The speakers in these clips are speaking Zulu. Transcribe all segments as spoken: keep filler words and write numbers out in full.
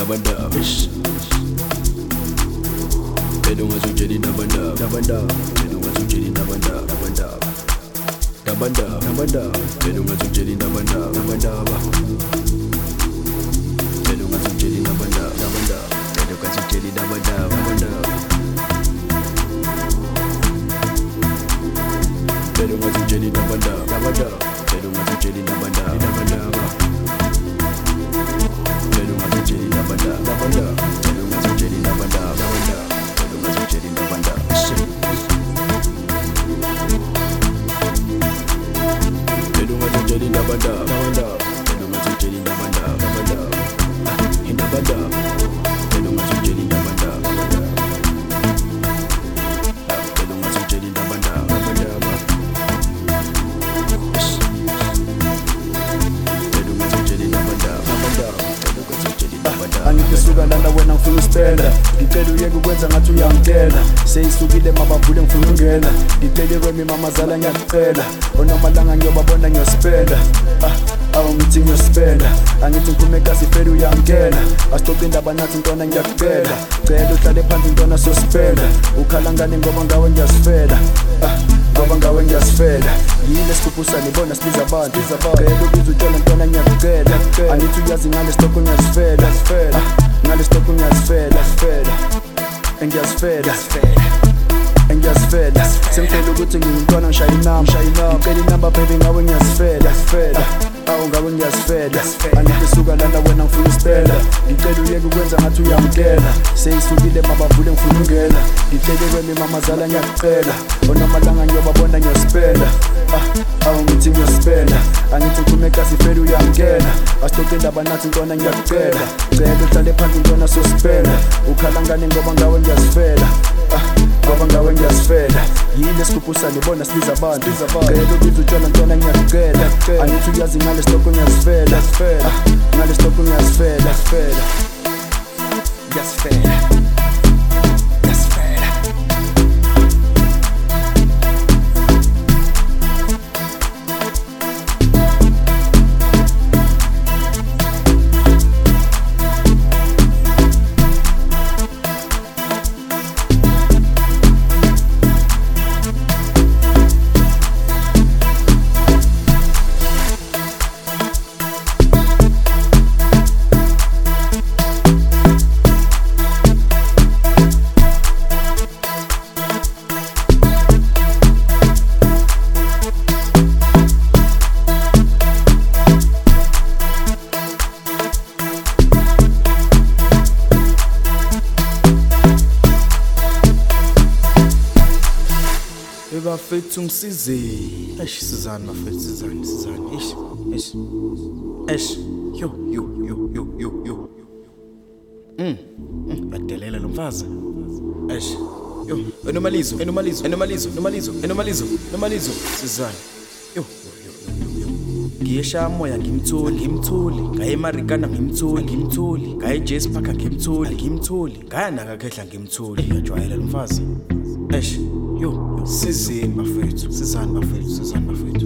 dabanda Kedu ngazu jadi dabanda dabanda Kedu ngazu jadi dabanda dabanda Dabanda dabanda Kedu ngazu jadi dabanda dabanda Kedu ngazu jadi dabanda dabanda Kedu ngazu jadi dabanda dabanda Kedu ngazu jadi dabanda dabanda Kedu ngazu jadi dabanda dabanda Kedu ngazu jadi dabanda dabanda Kedu ngazu jadi dabanda dabanda Kedu ngazu jadi dabanda Kedu ngazu jadi dabanda dabanda Kedu ngazu jadi dabanda dabanda Indah banda Kedu ngazu jadi dabanda dabanda Kedu ngazu jadi dabanda dabanda Kedu ngazu jadi dabanda dabanda Kedu ngazu jadi dabanda Angikisuka lana wena ngifuna uspenda ngicela uyeke ukwenza ngathi uyangitela seyisukile mabavule ngifuna ungena ngicela kwemi mama zala ngiyacela onamalanga ngiyobabona ngiyospenda ah awu ngithi ngiyospenda angithi ngiphume kasi fela uyangena asixoxe indaba nathi ntwana ngiyakupela cela uhlale phansi ntwana sospenda ukhala ngane ngoba ngawe ngiyasifela ah ngoba ngawe ngiyasifela yile sikhuphusa nibona sibiza abantu cela ubiza utshela ntwana ngiyakupela angithi uyazi ngale stoko ngiyasifela ah ngale stoko ngiyasifela sifela engiyasifela engiyasifela sengifela ukuthi ngiyintwana ngishaya inamba ngicela inamba baby ngawe ngiyasifela sifela awu ngawe ngiyasifela angikisuka lana wena ngifuna uspenda ngicela uyeke ukwenza ngathi uyamkela seyisukile mabavule ngifuna ungena ngicela kwemi mama zala ngiyacela onamalanga ngiyobabona ngiyospenda ah awu ngithi ngiyospenda angithi ngiphume kasi fela uyamkela asixoxe indaba nathi ntwana ngiyacela cela uhlale phansi ntwana sospenda ukhala ngane ngoba ngawe ngiyasifela ah ngoba ngawe ngiyasifela yile sikhuphusa nibona sibiza abantu cela ubiza utshela ntwana ngiyacela angithi uyazi ngale stoko ngiyasifela ah ngale stoko ngiyasifela sifela ngiyasifela ngiyasifela bafethu ngisize eish sizani bafethu sizani sizani eish eish eish yo yo yo yo yo yo mm badelela lo mfazi eish yo enomalizo enomalizo enomalizo enomalizo enomalizo enomalizo sizani yo yo yo ngiyesha moya ngimtholi ngimtholi ngaye emarikana ngimtholi ngimtholi ngaye Jesse Parker ngimtholi ngimtholi ngaya nakakhehla ngimtholi ngiyajwayela lo mfazi eish yo sizini bafethu sizani bafethu sizani bafethu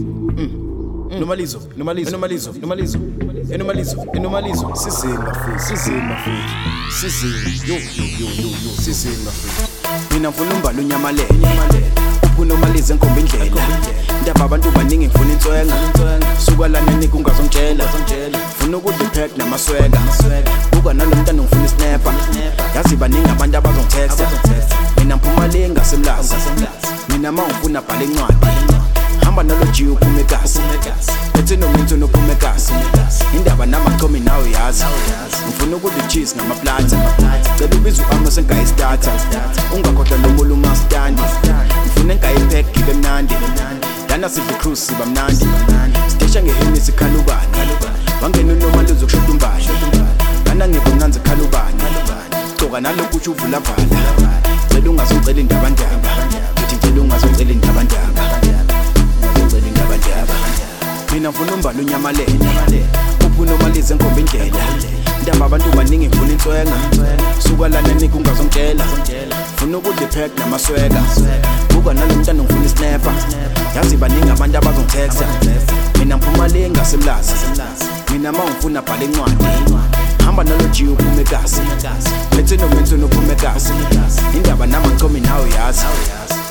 mm nomalizo nomalizo nomalizo nomalizo enomalizo enomalizo sizini bafethu sizini bafethu sizini yo yo yo yo sizini bafethu mina mfuna umbalo unyamalele unomalize enkomba indlela ndaba abantu baningi ngifuna inswenga suka lana nika ungazongitshela ngifuna ukudla ipack namaswega buka nalomntana ngifuna isnapper yazi baningi abantu abazongitexta mina mphuma le ngasemlazi mina mangifuna bhala incwadi hamba naloji uphume ekasi ethi nomuntu nophume ekasi indaba namachomi nawe yazi ngifuna ukudla cheese ngamaplata cela ubiza uama sengayi starter ungakhohlwa nomolo mastandi ngifuna engayi pack ibe mnandi dana sidle cruise siba mnandi sitesha ngehini sikhalubani wangena unomalizo kushoda umbani kana ngibonanze khalubani coka nalokhu uthi uvula vala cela ungazocela indaba ndaba ngithi ngicela ungazocela indaba ndaba ngicela indaba ndaba mina mfuna umbalo unyamalele unomalize enkomba indlela ndaba abantu baningi ngifuna inswenga suka lana nika ungazongitshela ngifuna ukudla ipack namaswega buka nalomntana ngifuna isnapper yazi baningi abantu abazongitexta mina mphuma le ngasemlazi mina mina mawufuna bhala incwadi hamba nology uphume kasi phethe nomenzo nophume kasi indaba namaqomi nawe yazi